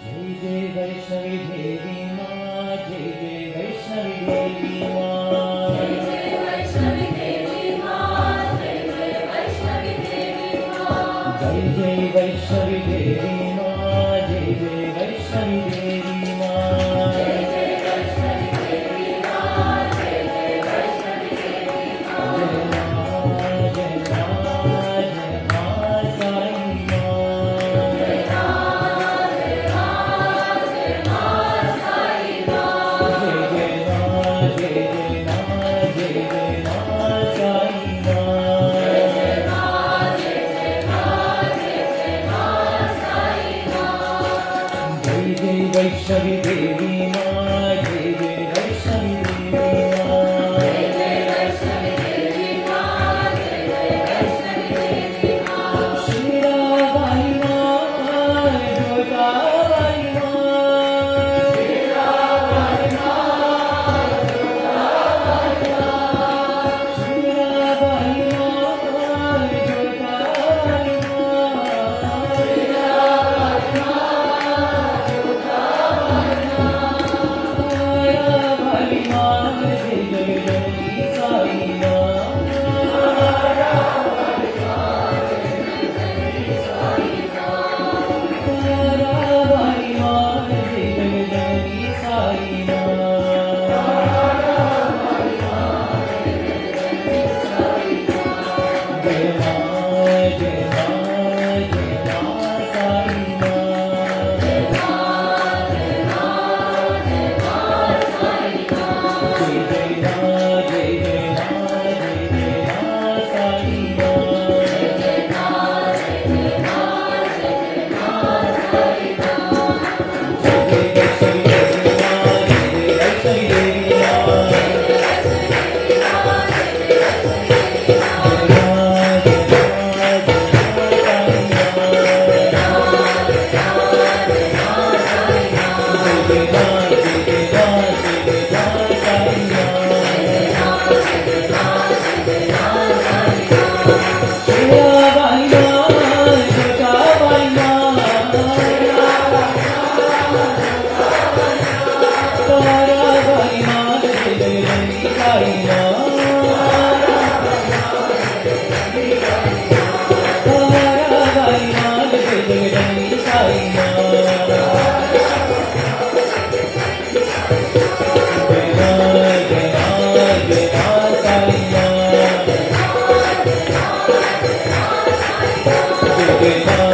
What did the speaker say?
जय जय वैष्णवी देवी माँ, जय जय वैष्णवी देवी माँ, जय जय वैष्णवी देवी माँ, जय जय वैष्णवी देवी माँ, जय जय वैष्णवी देवी माँ, जय जय वैष्णवी देवी माँ, जय जय वैष्णवी देवी माँ, जय जय वैष्णवी देवी माँ। जय माँ, जय माँ, जय माँ साई माँ, जय माँ, जय माँ, जय माँ साई माँ। जय जय माँ, जय जय माँ, जय जय माँ साई माँ, जय माँ, जय जय माँ, जय जय माँ साई माँ। जय जय वैष्णवी देवी माँ, जय जय वैष्णवी देवी माँ, जय जय वैष्णवी देवी माँ, जय जय वैष्णवी देवी माँ। शीराबाई माँ, जोताबाई माँ, शीराबाई माँ, जोताबाई माँ, शीराबाई माँ, जोताबाई माँ, शीराबाई माँ, जोताबाई माँ। ताराबाई माँ, जय जय जय साई माँ, ताराबाई माँ, जय जय साई माँ। ताराबाई माँ, जय जय जय साई माँ, ताराबाई माँ, जय जय साई माँ। जय माँ, जय माँ, जय माँ साई माँ, जय माँ, जय माँ, जय माँ साई माँ। जय जय माँ, जय जय माँ, जय जय माँ साई माँ, जय जय माँ, जय जय माँ, जय जय माँ साई माँ। जय जय वैष्णवी देवी माँ, जय जय वैष्णवी देवी माँ, जय जय वैष्णवी देवी माँ, जय जय वैष्णवी देवी माँ। जय माँ, जय माँ, जय माँ साई माँ, जय माँ, जय माँ, जय माँ साई माँ। जय जय माँ, जय जय माँ, जय जय माँ साई माँ, जय माँ, जय माँ, जय माँ साई माँ। शीराबाई माँ, जोताबाई माँ, ताराबाई माँ, जय जय जय साई माँ, ताराबाई माँ, जय जय जय साई माँ, जय माँ, जय माँ, जय माँ साई माँ, जय जय माँ,